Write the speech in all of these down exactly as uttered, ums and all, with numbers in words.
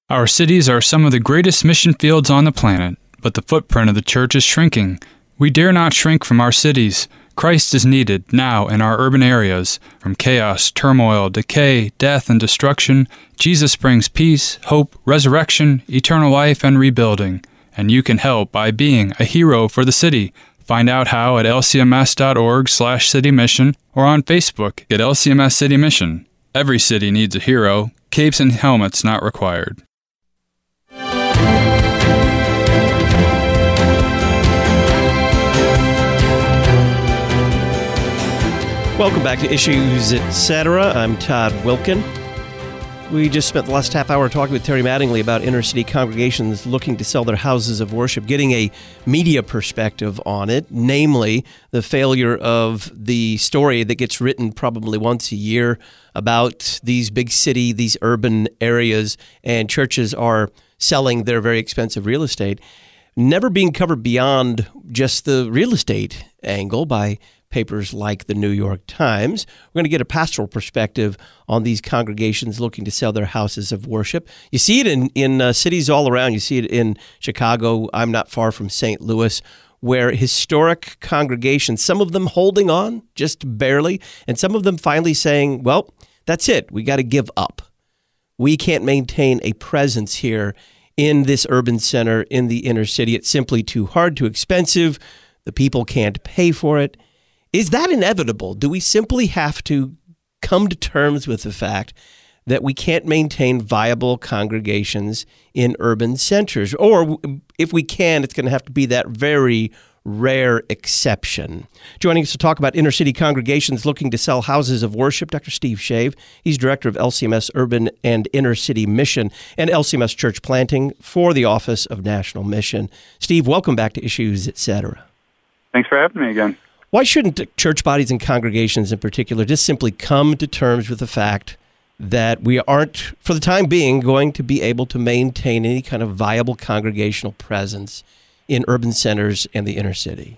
Our cities are some of the greatest mission fields on the planet, but the footprint of the church is shrinking. We dare not shrink from our cities. Christ is needed now in our urban areas. From chaos, turmoil, decay, death, and destruction, Jesus brings peace, hope, resurrection, eternal life, and rebuilding. And you can help by being a hero for the city. Find out how at lcms.org slash city mission or on Facebook at L C M S City Mission. Every city needs a hero. Capes and helmets not required. Welcome back to Issues Etc. I'm Todd Wilkin. We just spent the last half hour talking with Terry Mattingly about inner-city congregations looking to sell their houses of worship, getting a media perspective on it, namely the failure of the story that gets written probably once a year about these big city, these urban areas, and churches are selling their very expensive real estate, never being covered beyond just the real estate angle by papers like the New York Times. We're going to get a pastoral perspective on these congregations looking to sell their houses of worship. You see it in, in uh, cities all around. You see it in Chicago. I'm not far from Saint Louis, where historic congregations, some of them holding on just barely, and some of them finally saying, well, that's it. We got to give up. We can't maintain a presence here in this urban center, in the inner city. It's simply too hard, too expensive. The people can't pay for it. Is that inevitable? Do we simply have to come to terms with the fact that we can't maintain viable congregations in urban centers? Or if we can, it's going to have to be that very rare exception. Joining us to talk about inner-city congregations looking to sell houses of worship, Doctor Steve Shave. He's director of L C M S Urban and Inner-City Mission and L C M S Church Planting for the Office of National Mission. Steve, welcome back to Issues Etc. Thanks for having me again. Why shouldn't church bodies and congregations in particular just simply come to terms with the fact that we aren't, for the time being, going to be able to maintain any kind of viable congregational presence in urban centers and the inner city?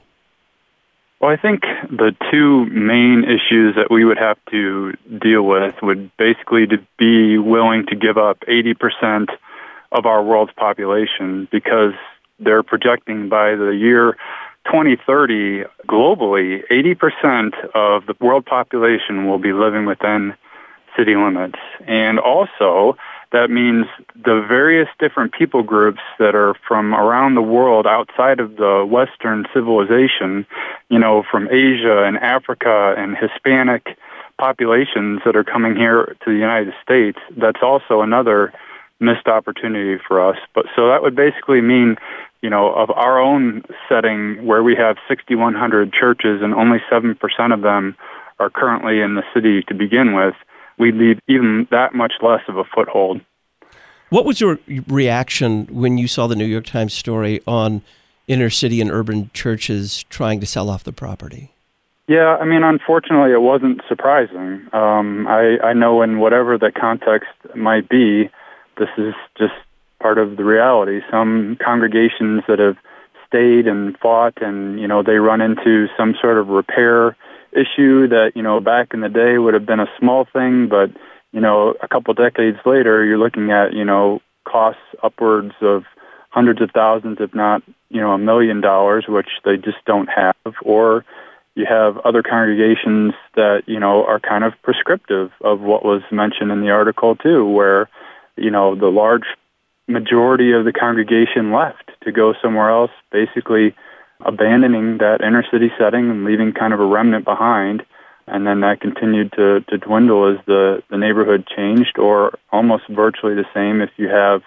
Well, I think the two main issues that we would have to deal with would basically to be willing to give up eighty percent of our world's population, because they're projecting by the year twenty thirty, globally, eighty percent of the world population will be living within city limits. And also, that means the various different people groups that are from around the world outside of the Western civilization, you know, from Asia and Africa and Hispanic populations that are coming here to the United States, that's also another missed opportunity for us. But so that would basically mean, you know, of our own setting where we have six thousand one hundred churches and only seven percent of them are currently in the city to begin with, we leave even that much less of a foothold. What was your reaction when you saw the New York Times story on inner city and urban churches trying to sell off the property? Yeah, I mean, unfortunately, it wasn't surprising. Um, I, I know in whatever the context might be, this is just part of the reality. Some congregations that have stayed and fought and, you know, they run into some sort of repair issue that, you know, back in the day would have been a small thing, but, you know, a couple decades later, you're looking at, you know, costs upwards of hundreds of thousands, if not, you know, a million dollars, which they just don't have. Or you have other congregations that, you know, are kind of prescriptive of what was mentioned in the article too, where, you know, the large majority of the congregation left to go somewhere else, basically abandoning that inner city setting and leaving kind of a remnant behind. And then that continued to, to dwindle as the, the neighborhood changed, or almost virtually the same if you have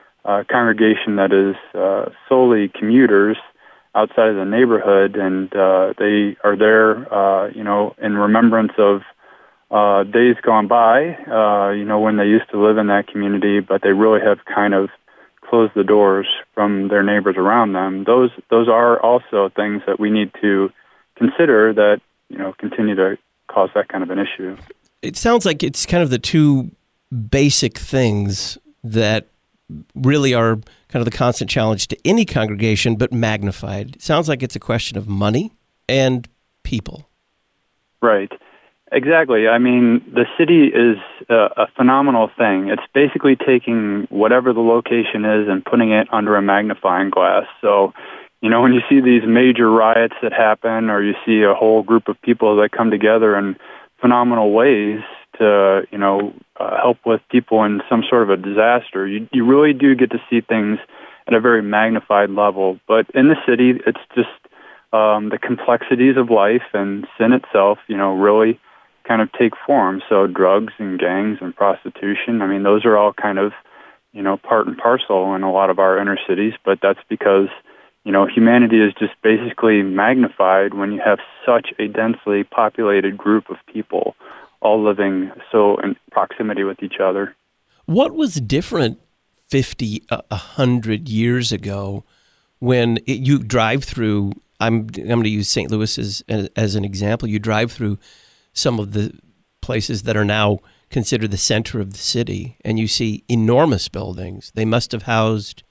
a congregation that is uh, solely commuters outside of the neighborhood, and uh, they are there, uh, you know, in remembrance of Uh, days gone by, uh, you know, when they used to live in that community, but they really have kind of closed the doors from their neighbors around them. Those those are also things that we need to consider that, you know, continue to cause that kind of an issue. It sounds like it's kind of the two basic things that really are kind of the constant challenge to any congregation, but magnified. It sounds like it's a question of money and people. Right. Exactly. I mean, the city is a, a phenomenal thing. It's basically taking whatever the location is and putting it under a magnifying glass. So, you know, when you see these major riots that happen, or you see a whole group of people that come together in phenomenal ways to, you know, uh, help with people in some sort of a disaster, you, you really do get to see things at a very magnified level. But in the city, it's just um, the complexities of life and sin itself, you know, really kind of take form. So drugs and gangs and prostitution, I mean, those are all kind of, you know, part and parcel in a lot of our inner cities, but that's because, you know, humanity is just basically magnified when you have such a densely populated group of people all living so in proximity with each other. What was different fifty, a hundred years ago when it, you drive through, I'm, I'm going to use Saint Louis as, as, as an example, you drive through some of the places that are now considered the center of the city, and you see enormous buildings. They must have housed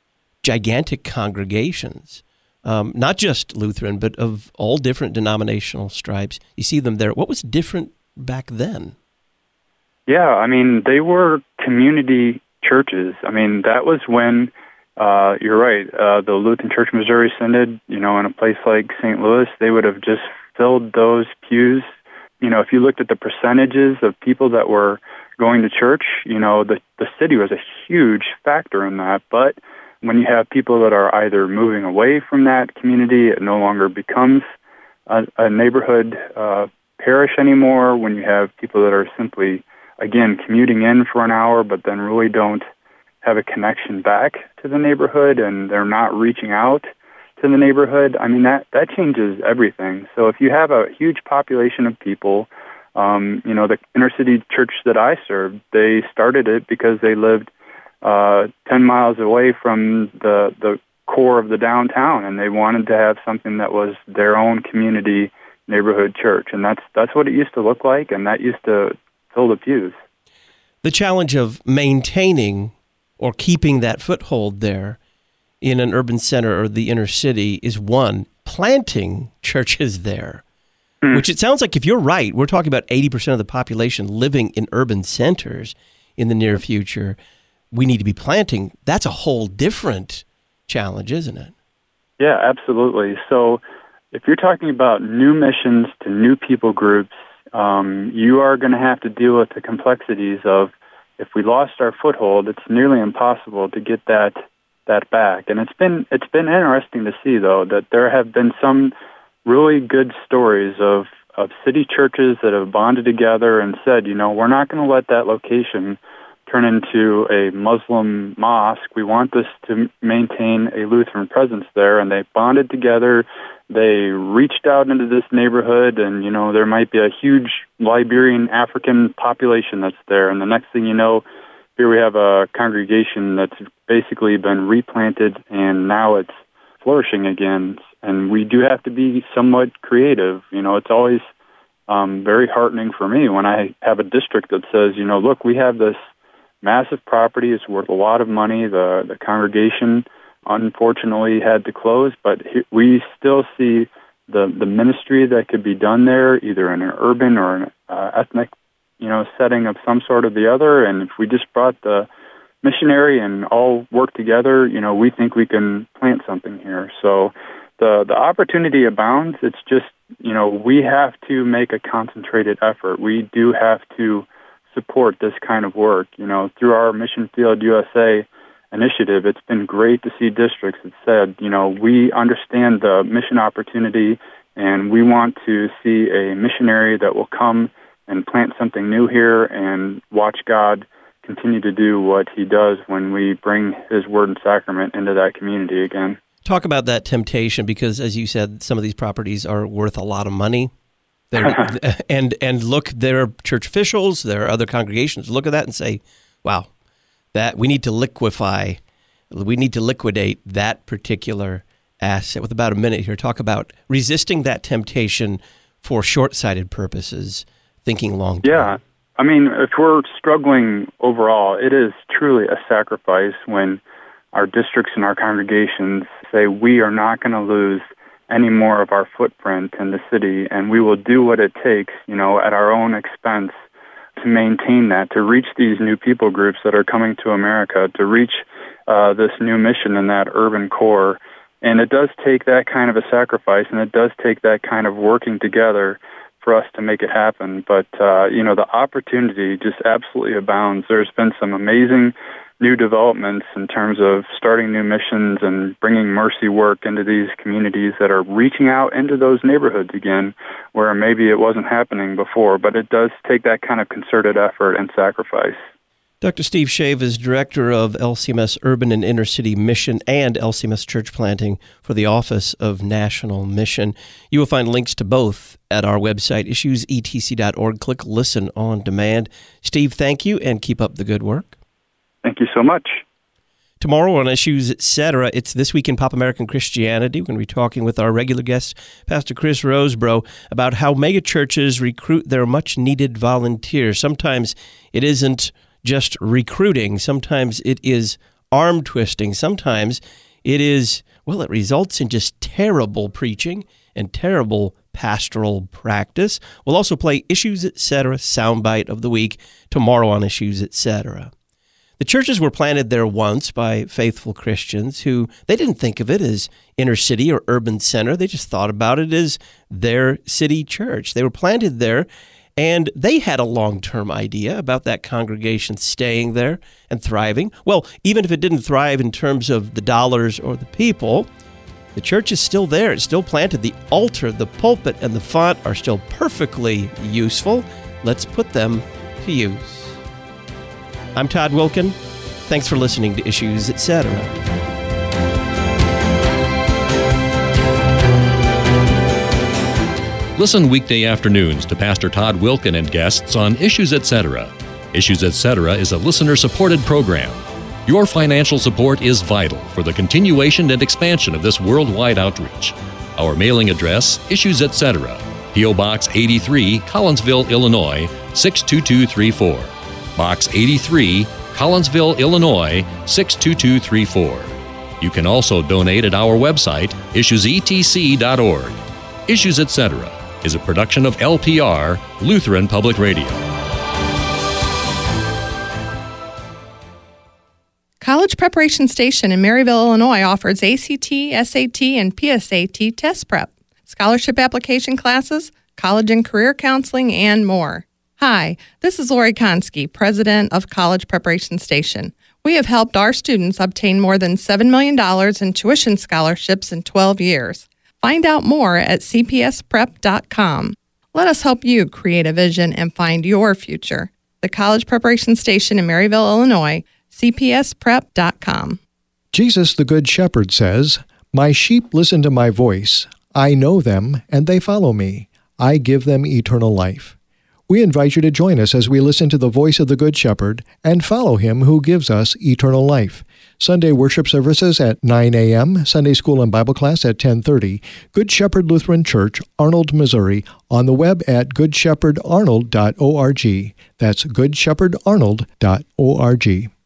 gigantic congregations, um, not just Lutheran, but of all different denominational stripes. You see them there. What was different back then? Yeah, I mean, they were community churches. I mean, that was when, uh, you're right, uh, the Lutheran Church Missouri Synod, you know, in a place like Saint Louis, they would have just filled those pews. You know, if you looked at the percentages of people that were going to church, you know, the, the city was a huge factor in that. But when you have people that are either moving away from that community, it no longer becomes a, a neighborhood uh, parish anymore. When you have people that are simply, again, commuting in for an hour, but then really don't have a connection back to the neighborhood, and they're not reaching out to the neighborhood, I mean, that, that changes everything. So if you have a huge population of people, um, you know, the inner city church that I served, they started it because they lived uh, ten miles away from the, the core of the downtown, and they wanted to have something that was their own community neighborhood church. And that's, that's what it used to look like, and that used to fill the pews. The challenge of maintaining or keeping that foothold there in an urban center or the inner city is one, planting churches there, mm. which it sounds like if you're right, we're talking about eighty percent of the population living in urban centers in the near future. We need to be planting. That's a whole different challenge, isn't it? Yeah, absolutely. So if you're talking about new missions to new people groups, um, you are going to have to deal with the complexities of, if we lost our foothold, it's nearly impossible to get that that back. And it's been it's been interesting to see, though, that there have been some really good stories of, of city churches that have bonded together and said, you know, we're not going to let that location turn into a Muslim mosque. We want this to maintain a Lutheran presence there. And they bonded together. They reached out into this neighborhood, and, you know, there might be a huge Liberian African population that's there. And the next thing you know, here we have a congregation that's basically been replanted, and now it's flourishing again. And we do have to be somewhat creative. You know, it's always um, very heartening for me when I have a district that says, you know, look, we have this massive property. It's worth a lot of money. The, the congregation, unfortunately, had to close, but we still see the, the ministry that could be done there, either in an urban or an uh, ethnic you know, setting of some sort or the other. And if we just brought the missionary and all work together, you know, we think we can plant something here. So the the opportunity abounds. It's just, you know, we have to make a concentrated effort. We do have to support this kind of work. You know, through our Mission Field U S A initiative, it's been great to see districts that said, you know, we understand the mission opportunity, and we want to see a missionary that will come and plant something new here and watch God continue to do what he does when we bring his word and sacrament into that community again. Talk about that temptation, because as you said, some of these properties are worth a lot of money. They're, and and look, there are church officials, there are other congregations, look at that and say, wow, that we need to liquefy, we need to liquidate that particular asset. With about a minute here, talk about resisting that temptation for short-sighted purposes, thinking long term. Yeah. I mean, if we're struggling overall, it is truly a sacrifice when our districts and our congregations say we are not going to lose any more of our footprint in the city, and we will do what it takes, you know, at our own expense to maintain that, to reach these new people groups that are coming to America, to reach uh, this new mission in that urban core. And it does take that kind of a sacrifice, and it does take that kind of working together for us to make it happen. But, uh, you know, the opportunity just absolutely abounds. There's been some amazing new developments in terms of starting new missions and bringing mercy work into these communities that are reaching out into those neighborhoods again where maybe it wasn't happening before. But it does take that kind of concerted effort and sacrifice. Doctor Steve Shave is director of L C M S Urban and Inner City Mission and L C M S Church Planting for the Office of National Mission. You will find links to both at our website, issues e t c dot org. Click Listen on Demand. Steve, thank you, and keep up the good work. Thank you so much. Tomorrow on Issues, et cetera, it's This Week in Pop American Christianity. We're going to be talking with our regular guest, Pastor Chris Rosebrough, about how megachurches recruit their much-needed volunteers. Sometimes it isn't just recruiting. Sometimes it is arm twisting. Sometimes it is, well, it results in just terrible preaching and terrible pastoral practice. We'll also play Issues, et cetera, soundbite of the week tomorrow on Issues, et cetera. The churches were planted there once by faithful Christians who, they didn't think of it as inner city or urban center. They just thought about it as their city church. They were planted there, and they had a long-term idea about that congregation staying there and thriving. Well, even if it didn't thrive in terms of the dollars or the people, the church is still there. It's still planted. The altar, the pulpit, and the font are still perfectly useful. Let's put them to use. I'm Todd Wilken. Thanks for listening to Issues, et cetera. Listen weekday afternoons to Pastor Todd Wilken and guests on Issues, et cetera. Issues, et cetera is a listener-supported program. Your financial support is vital for the continuation and expansion of this worldwide outreach. Our mailing address, Issues, et cetera, P O. Box eighty-three, Collinsville, Illinois, six two two three four. Box eighty-three, Collinsville, Illinois, six two two three four. You can also donate at our website, issues e t c dot org. Issues, et cetera is a production of L P R, Lutheran Public Radio. College Preparation Station in Maryville, Illinois offers A C T, S A T, and P S A T test prep, scholarship application classes, college and career counseling, and more. Hi, this is Lori Konski, president of College Preparation Station. We have helped our students obtain more than seven million dollars in tuition scholarships in twelve years. Find out more at c p s prep dot com. Let us help you create a vision and find your future. The College Preparation Station in Maryville, Illinois, c p s prep dot com. Jesus, the Good Shepherd, says, "My sheep listen to my voice. I know them, and they follow me. I give them eternal life." We invite you to join us as we listen to the voice of the Good Shepherd and follow him who gives us eternal life. Sunday worship services at nine a.m., Sunday school and Bible class at ten thirty, Good Shepherd Lutheran Church, Arnold, Missouri, on the web at good shepherd arnold dot org. That's good shepherd arnold dot org.